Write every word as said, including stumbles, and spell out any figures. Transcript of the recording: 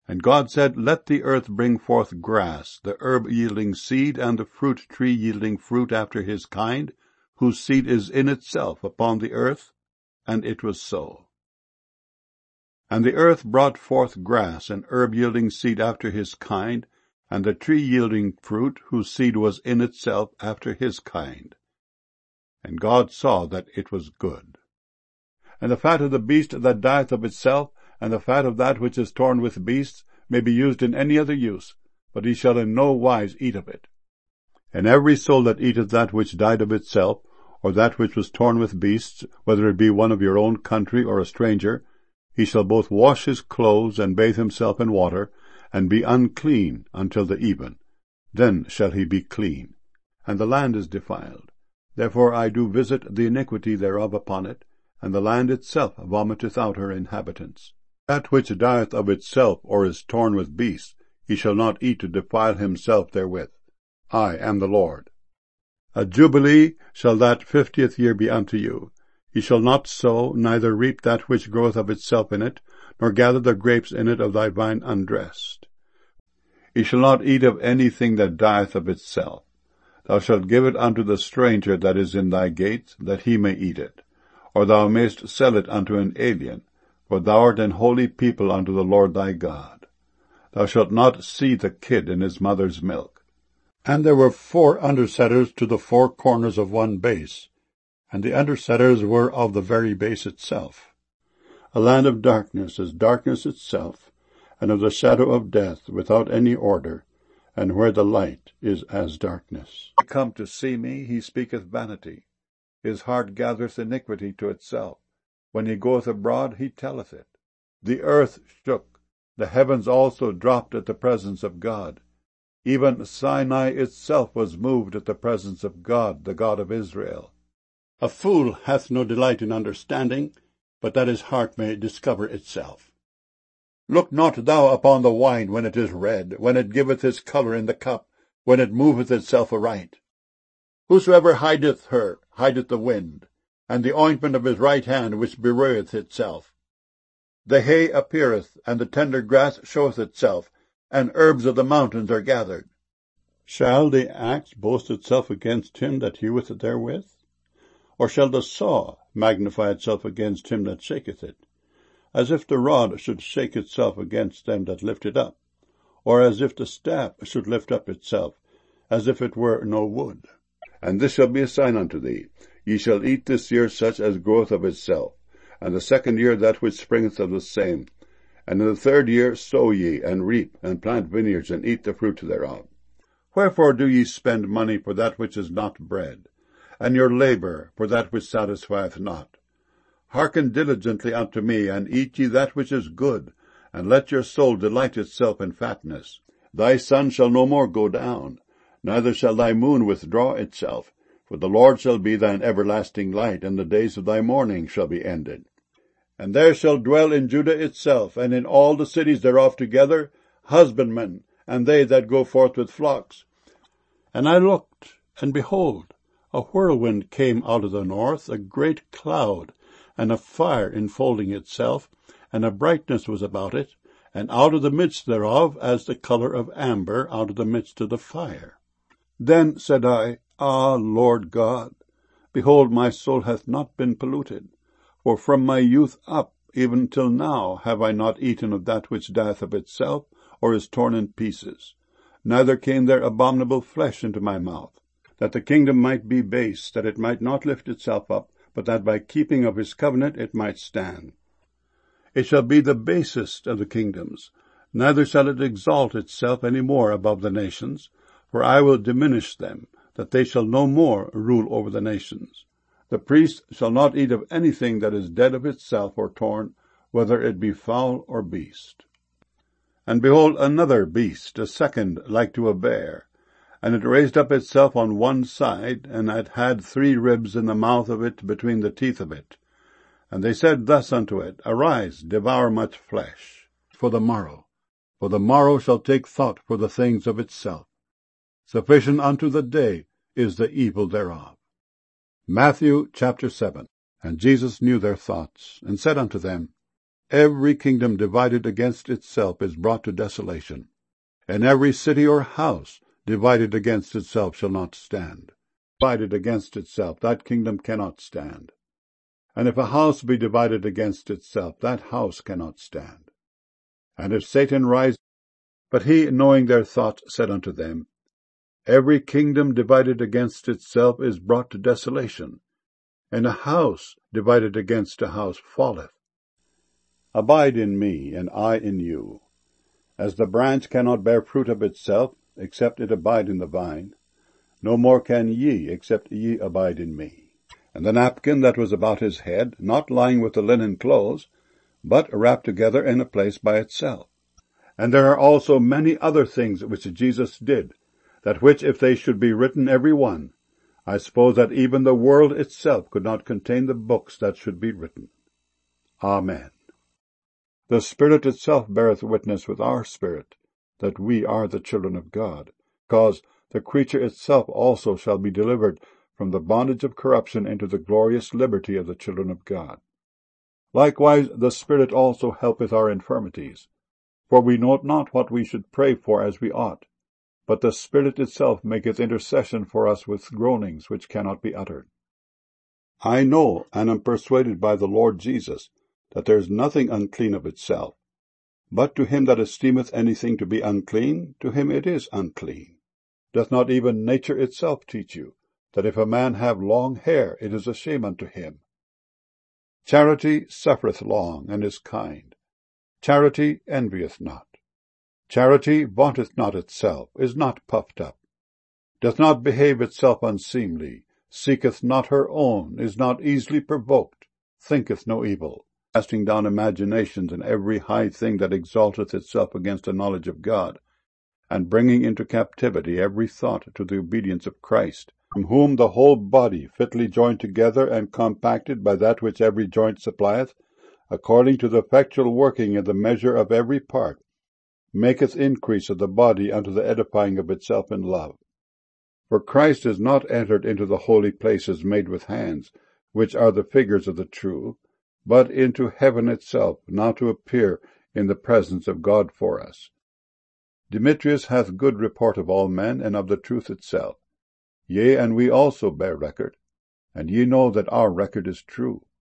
And God said, Let the earth bring forth grass, the herb yielding seed, and the fruit tree yielding fruit after his kind, whose seed is in itself upon the earth. And it was so. And the earth brought forth grass, and herb yielding seed after his kind, and the tree yielding fruit, whose seed was in itself after his kind. And God saw that it was good. And the fat of the beast that dieth of itself, and the fat of that which is torn with beasts, may be used in any other use, but he shall in no wise eat of it. And every soul that eateth that which died of itself, or that which was torn with beasts, whether it be one of your own country or a stranger, he shall both wash his clothes, and bathe himself in water, and be unclean until the even. Then shall he be clean. And the land is defiled. Therefore I do visit the iniquity thereof upon it, and the land itself vomiteth out her inhabitants. That which dieth of itself, or is torn with beasts, he shall not eat to defile himself therewith. I am the Lord. A jubilee shall that fiftieth year be unto you. Ye shall not sow, neither reap that which groweth of itself in it, nor gather the grapes in it of thy vine undressed. Ye shall not eat of anything that dieth of itself. Thou shalt give it unto the stranger that is in thy gates, that he may eat it. Or thou mayst sell it unto an alien, for thou art an holy people unto the Lord thy God. Thou shalt not see the kid in his mother's milk. And there were four undersetters to the four corners of one base, and the undersetters were of the very base itself. A land of darkness is darkness itself, and of the shadow of death, without any order, and where the light is as darkness. Come to see me, he speaketh vanity. His heart gathereth iniquity to itself. When he goeth abroad, he telleth it. The earth shook, the heavens also dropped at the presence of God. Even Sinai itself was moved at the presence of God, the God of Israel. A fool hath no delight in understanding, but that his heart may discover itself. Look not thou upon the wine when it is red, when it giveth his colour in the cup, when it moveth itself aright. Whosoever hideth her, hideth the wind, and the ointment of his right hand which bewrayeth itself. The hay appeareth, and the tender grass showeth itself, and herbs of the mountains are gathered. Shall the axe boast itself against him that heweth it therewith? Or shall the saw magnify itself against him that shaketh it? As if the rod should shake itself against them that lift it up, or as if the staff should lift up itself, as if it were no wood. And this shall be a sign unto thee. Ye shall eat this year such as groweth of itself, and the second year that which springeth of the same. And in the third year sow ye, and reap, and plant vineyards, and eat the fruit thereof. Wherefore do ye spend money for that which is not bread, and your labour for that which satisfieth not? Hearken diligently unto me, and eat ye that which is good, and let your soul delight itself in fatness. Thy sun shall no more go down, neither shall thy moon withdraw itself, for the Lord shall be thine everlasting light, and the days of thy mourning shall be ended. And there shall dwell in Judah itself, and in all the cities thereof together, husbandmen, and they that go forth with flocks. And I looked, and behold, a whirlwind came out of the north, a great cloud, and a fire enfolding itself, and a brightness was about it, and out of the midst thereof as the colour of amber out of the midst of the fire. Then said I, Ah, Lord God, behold, my soul hath not been polluted, for from my youth up, even till now, have I not eaten of that which dieth of itself, or is torn in pieces. Neither came there abominable flesh into my mouth, that the kingdom might be base, that it might not lift itself up, but that by keeping of his covenant it might stand. It shall be the basest of the kingdoms, neither shall it exalt itself any more above the nations, for I will diminish them, that they shall no more rule over the nations. The priest shall not eat of anything that is dead of itself or torn, whether it be fowl or beast. And behold, another beast, a second, like to a bear, and it raised up itself on one side, and it had three ribs in the mouth of it between the teeth of it. And they said thus unto it, Arise, devour much flesh, for the morrow. For the morrow shall take thought for the things of itself. Sufficient unto the day is the evil thereof. Matthew chapter seven. And Jesus knew their thoughts, and said unto them, Every kingdom divided against itself is brought to desolation, and every city or house divided against itself shall not stand. Divided against itself, that kingdom cannot stand. And if a house be divided against itself, that house cannot stand. And if Satan rise, but he, knowing their thoughts, said unto them, Every kingdom divided against itself is brought to desolation, and a house divided against a house falleth. Abide in me, and I in you. As the branch cannot bear fruit of itself, except it abide in the vine, no more can ye, except ye abide in me. And the napkin that was about his head, not lying with the linen clothes, but wrapped together in a place by itself. And there are also many other things which Jesus did, that which if they should be written every one, I suppose that even the world itself could not contain the books that should be written. Amen. The Spirit itself beareth witness with our spirit, that we are the children of God, because the creature itself also shall be delivered from the bondage of corruption into the glorious liberty of the children of God. Likewise the Spirit also helpeth our infirmities, for we know not what we should pray for as we ought, but the Spirit itself maketh intercession for us with groanings which cannot be uttered. I know and am persuaded by the Lord Jesus that there is nothing unclean of itself, but to him that esteemeth anything to be unclean, to him it is unclean. Doth not even nature itself teach you, that if a man have long hair, it is a shame unto him? Charity suffereth long, and is kind. Charity envieth not. Charity vaunteth not itself, is not puffed up, doth not behave itself unseemly, seeketh not her own, is not easily provoked, thinketh no evil, casting down imaginations and every high thing that exalteth itself against the knowledge of God, and bringing into captivity every thought to the obedience of Christ, from whom the whole body, fitly joined together and compacted by that which every joint supplieth, according to the effectual working in the measure of every part, maketh increase of the body unto the edifying of itself in love. For Christ is not entered into the holy places made with hands, which are the figures of the true, but into heaven itself, now to appear in the presence of God for us. Demetrius hath good report of all men, and of the truth itself. Yea, and we also bear record, and ye know that our record is true.